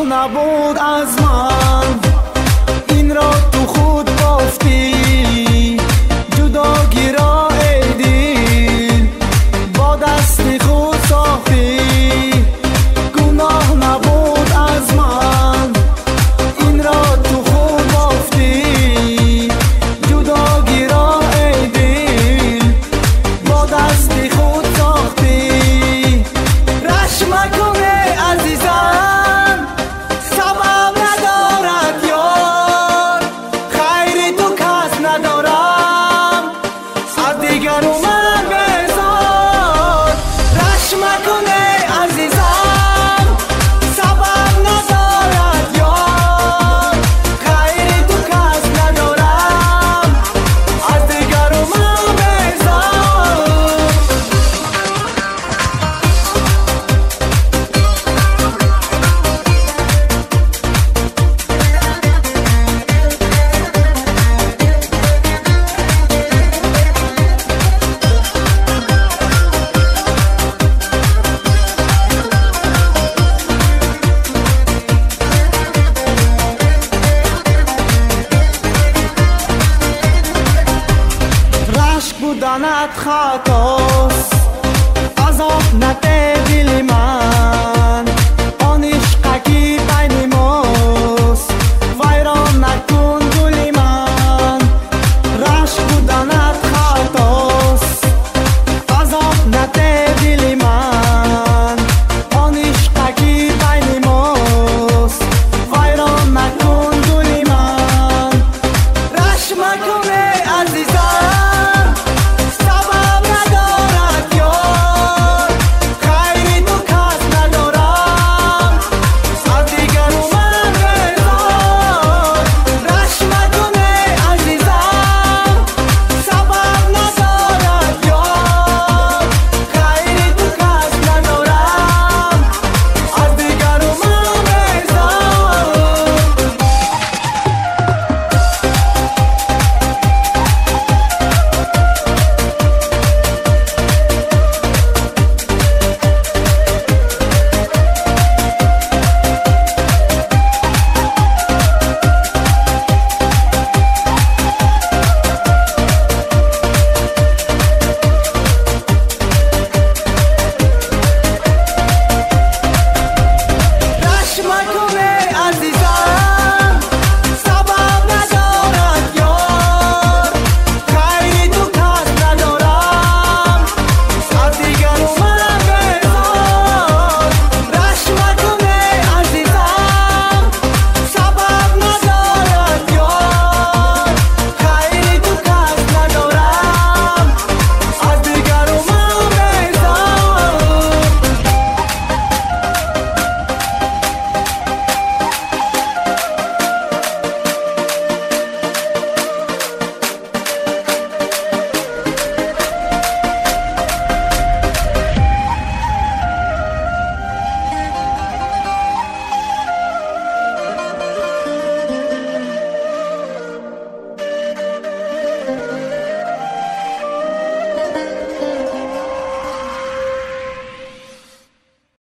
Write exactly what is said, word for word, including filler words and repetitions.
نبود از من، این را تو خود بافتی. جداگی را ای دل با دست خود ساختی. گناه نبود از من، این را تو خود بافتی. جداگی را ای دل با دست خود ساختی. رش مکنه عزیزم، سبب ندارد یار، خیر تو کس ندارم، از دیگر من بزار. رش مکنه عزیزم، سبب ندارد یار، خیر تو کس ندارم، از دیگر من بزار. رشک بودنت خطاست، عذاب نده